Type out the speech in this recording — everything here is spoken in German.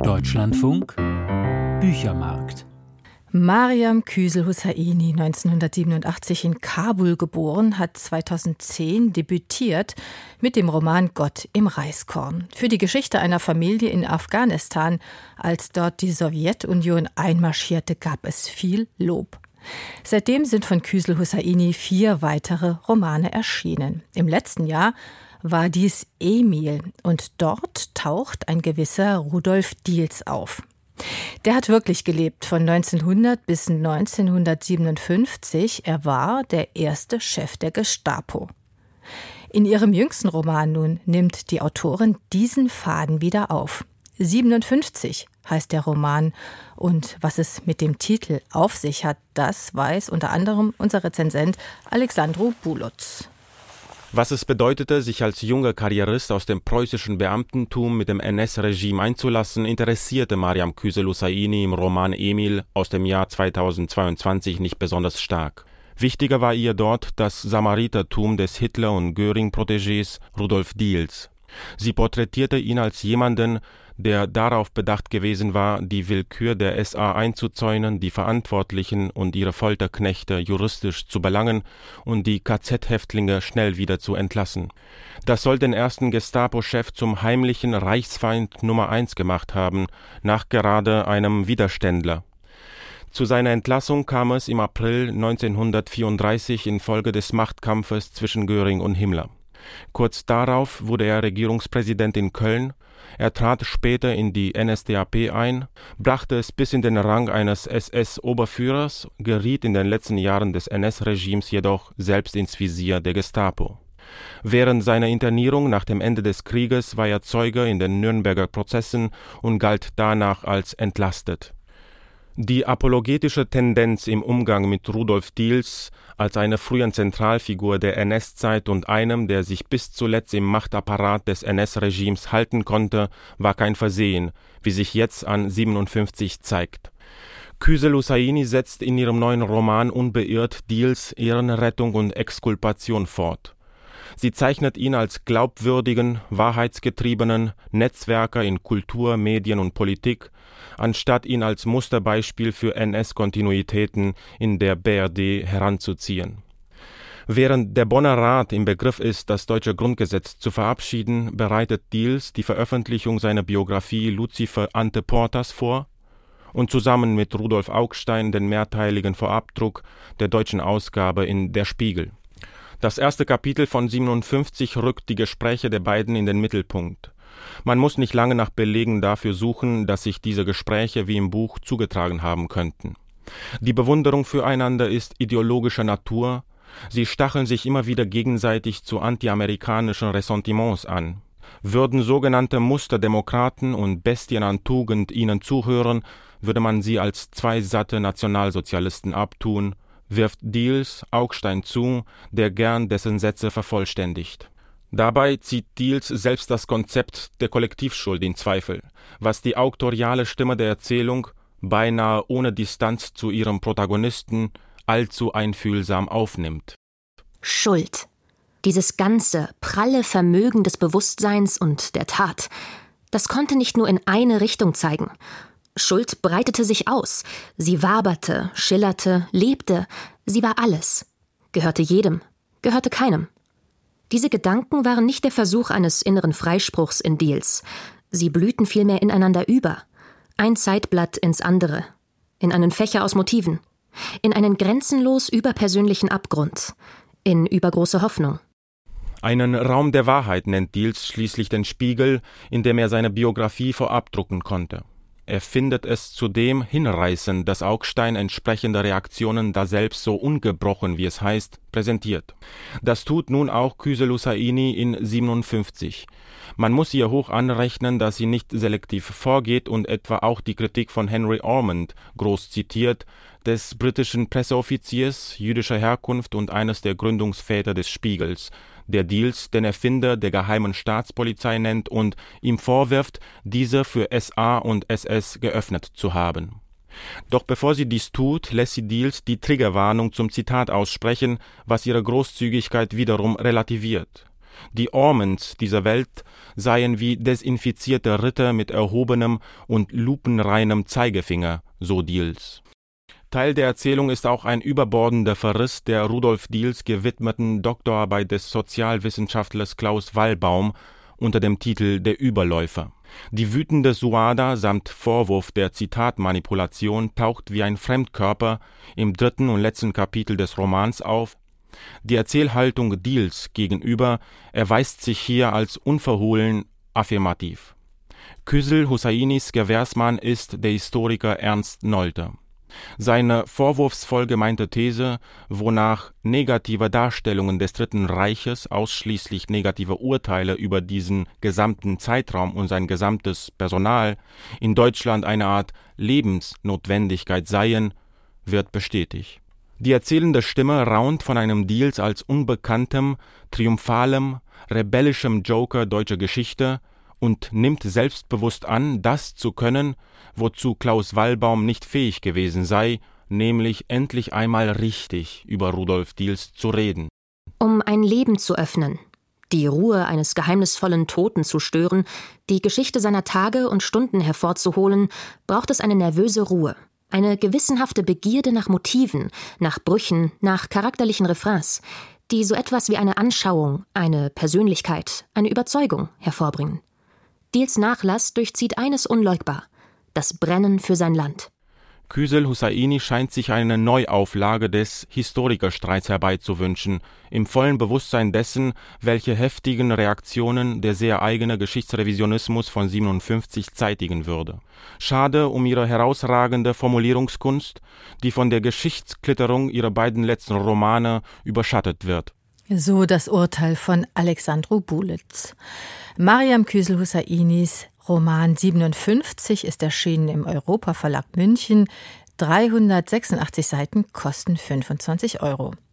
Deutschlandfunk Büchermarkt. Mariam Küsel-Hussaini, 1987 in Kabul geboren, hat 2010 debütiert mit dem Roman Gott im Reiskorn. Für die Geschichte einer Familie in Afghanistan, als dort die Sowjetunion einmarschierte, gab es viel Lob. Seitdem sind von Küsel-Hussaini 4 weitere Romane erschienen. Im letzten Jahr war dies Emil und dort taucht ein gewisser Rudolf Diels auf. Der hat wirklich gelebt, von 1900 bis 1957. Er war der erste Chef der Gestapo. In ihrem jüngsten Roman nun nimmt die Autorin diesen Faden wieder auf. 57 heißt der Roman. Und was es mit dem Titel auf sich hat, das weiß unter anderem unser Rezensent Alexandru Bulutz. Was es bedeutete, sich als junger Karrierist aus dem preußischen Beamtentum mit dem NS-Regime einzulassen, interessierte Mariam Küsel-Hussaini im Roman Emil aus dem Jahr 2022 nicht besonders stark. Wichtiger war ihr dort das Samaritertum des Hitler- und Göring-Protégés Rudolf Diels. Sie porträtierte ihn als jemanden, der darauf bedacht gewesen war, die Willkür der SA einzuzäunen, die Verantwortlichen und ihre Folterknechte juristisch zu belangen und die KZ-Häftlinge schnell wieder zu entlassen. Das soll den ersten Gestapo-Chef zum heimlichen Reichsfeind Nummer 1 gemacht haben, nachgerade einem Widerständler. Zu seiner Entlassung kam es im April 1934 infolge des Machtkampfes zwischen Göring und Himmler. Kurz darauf wurde er Regierungspräsident in Köln. Er trat später in die NSDAP ein, brachte es bis in den Rang eines SS-Oberführers, geriet in den letzten Jahren des NS-Regimes jedoch selbst ins Visier der Gestapo. Während seiner Internierung nach dem Ende des Krieges war er Zeuge in den Nürnberger Prozessen und galt danach als entlastet. Die apologetische Tendenz im Umgang mit Rudolf Diels als einer frühen Zentralfigur der NS-Zeit und einem, der sich bis zuletzt im Machtapparat des NS-Regimes halten konnte, war kein Versehen, wie sich jetzt an 57 zeigt. Küsel-Hussaini setzt in ihrem neuen Roman unbeirrt Diels Ehrenrettung und Exkulpation fort. Sie zeichnet ihn als glaubwürdigen, wahrheitsgetriebenen Netzwerker in Kultur, Medien und Politik, anstatt ihn als Musterbeispiel für NS-Kontinuitäten in der BRD heranzuziehen. Während der Bonner Rat im Begriff ist, das deutsche Grundgesetz zu verabschieden, bereitet Diels die Veröffentlichung seiner Biografie Lucifer Ante Portas vor und zusammen mit Rudolf Augstein den mehrteiligen Vorabdruck der deutschen Ausgabe in Der Spiegel. Das erste Kapitel von 57 rückt die Gespräche der beiden in den Mittelpunkt. Man muss nicht lange nach Belegen dafür suchen, dass sich diese Gespräche wie im Buch zugetragen haben könnten. Die Bewunderung füreinander ist ideologischer Natur. Sie stacheln sich immer wieder gegenseitig zu antiamerikanischen Ressentiments an. Würden sogenannte Musterdemokraten und Bestien an Tugend ihnen zuhören, würde man sie als 2 satte Nationalsozialisten abtun, wirft Diels Augstein zu, der gern dessen Sätze vervollständigt. Dabei zieht Diels selbst das Konzept der Kollektivschuld in Zweifel, was die auktoriale Stimme der Erzählung, beinahe ohne Distanz zu ihrem Protagonisten, allzu einfühlsam aufnimmt. Schuld. Dieses ganze, pralle Vermögen des Bewusstseins und der Tat, das konnte nicht nur in eine Richtung zeigen. Schuld breitete sich aus. Sie waberte, schillerte, lebte. Sie war alles. Gehörte jedem, gehörte keinem. Diese Gedanken waren nicht der Versuch eines inneren Freispruchs in Diels. Sie blühten vielmehr ineinander über. Ein Zeitblatt ins andere. In einen Fächer aus Motiven. In einen grenzenlos überpersönlichen Abgrund. In übergroße Hoffnung. Einen Raum der Wahrheit nennt Diels schließlich den Spiegel, in dem er seine Biografie vorabdrucken konnte. Er findet es zudem hinreißend, dass Augstein entsprechende Reaktionen daselbst so ungebrochen, wie es heißt, präsentiert. Das tut nun auch Küsel-Hussaini in 57. Man muss ihr hoch anrechnen, dass sie nicht selektiv vorgeht und etwa auch die Kritik von Henry Ormond groß zitiert, des britischen Presseoffiziers jüdischer Herkunft und eines der Gründungsväter des Spiegels, der Diels den Erfinder der geheimen Staatspolizei nennt und ihm vorwirft, diese für SA und SS geöffnet zu haben. Doch bevor sie dies tut, lässt sie Diels die Triggerwarnung zum Zitat aussprechen, was ihre Großzügigkeit wiederum relativiert. Die Ormonds dieser Welt seien wie desinfizierte Ritter mit erhobenem und lupenreinem Zeigefinger, so Diels. Teil der Erzählung ist auch ein überbordender Verriss der Rudolf Diels gewidmeten Doktorarbeit des Sozialwissenschaftlers Klaus Wallbaum unter dem Titel »Der Überläufer«. Die wütende Suada samt Vorwurf der Zitatmanipulation taucht wie ein Fremdkörper im 3. und letzten Kapitel des Romans auf. Die Erzählhaltung Diels gegenüber erweist sich hier als unverhohlen affirmativ. Küsel Hussainis Gewährsmann ist der Historiker Ernst Nolte. Seine vorwurfsvoll gemeinte These, wonach negative Darstellungen des Dritten Reiches ausschließlich negative Urteile über diesen gesamten Zeitraum und sein gesamtes Personal in Deutschland eine Art Lebensnotwendigkeit seien, wird bestätigt. Die erzählende Stimme raunt von einem Diels als unbekanntem, triumphalem, rebellischem Joker deutscher Geschichte und nimmt selbstbewusst an, das zu können, wozu Klaus Wallbaum nicht fähig gewesen sei, nämlich endlich einmal richtig über Rudolf Diels zu reden. Um ein Leben zu öffnen, die Ruhe eines geheimnisvollen Toten zu stören, die Geschichte seiner Tage und Stunden hervorzuholen, braucht es eine nervöse Ruhe, eine gewissenhafte Begierde nach Motiven, nach Brüchen, nach charakterlichen Refrains, die so etwas wie eine Anschauung, eine Persönlichkeit, eine Überzeugung hervorbringen. Diels Nachlass durchzieht eines unleugbar: das Brennen für sein Land. Küsel Hussaini scheint sich eine Neuauflage des Historikerstreits herbeizuwünschen, im vollen Bewusstsein dessen, welche heftigen Reaktionen der sehr eigene Geschichtsrevisionismus von 57 zeitigen würde. Schade um ihre herausragende Formulierungskunst, die von der Geschichtsklitterung ihrer beiden letzten Romane überschattet wird. So das Urteil von Alexandru Bulitz. Mariam Küsel Hussainis Roman 57 ist erschienen im Europa Verlag München. 386 Seiten kosten 25 €.